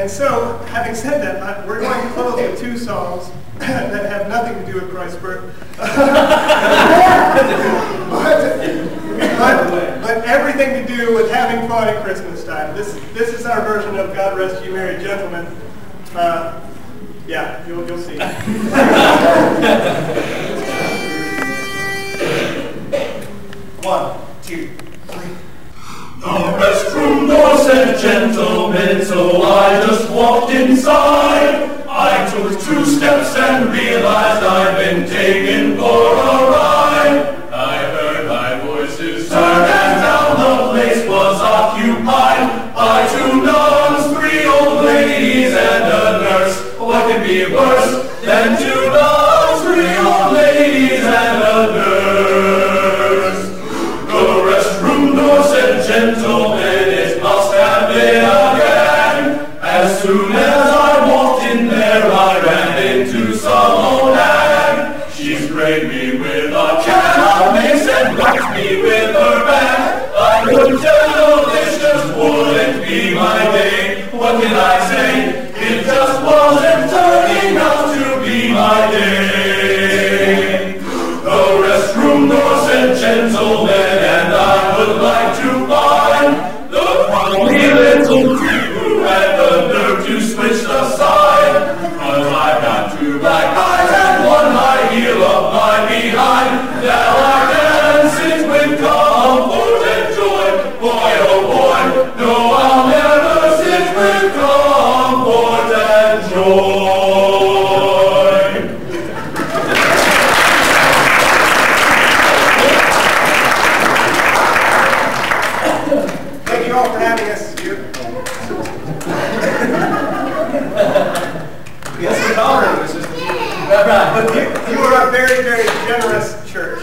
And so, having said that, we're going to close with two songs that have nothing to do with Christ's birth. but everything to do with having fun at Christmas time. This is our version of God Rest You Merry Gentlemen. Yeah, you'll see. 1, 2, 3. The restroom door said gentlemen, so I just walked inside. I took 2 steps and realized I'd been taken for a ride. I heard high voices turn and found the place was occupied by 2 nuns, 3 old ladies, and a nurse. What could be worse than 2 nuns, 3 old ladies, and a nurse? The restroom door said, gentlemen, it must have been again. As soon as I walked in there, I ran into some old hag. She sprayed me with a can of mace and whacked me with her bat. I could tell this just wouldn't be my day. What can I say? It just wasn't turning out to be my day. The restroom door said, gentlemen, and I would like to find the funny little creep who had the nerve to switch the side. 'Cause I've got 2 black eyes and 1 high heel up my behind. Now I can sit with comfort and joy. Boy, oh boy, no, I'll never sit with comfort and joy. Thank you all for having us here. Yes, we're tolerating this. You are a very, very generous church.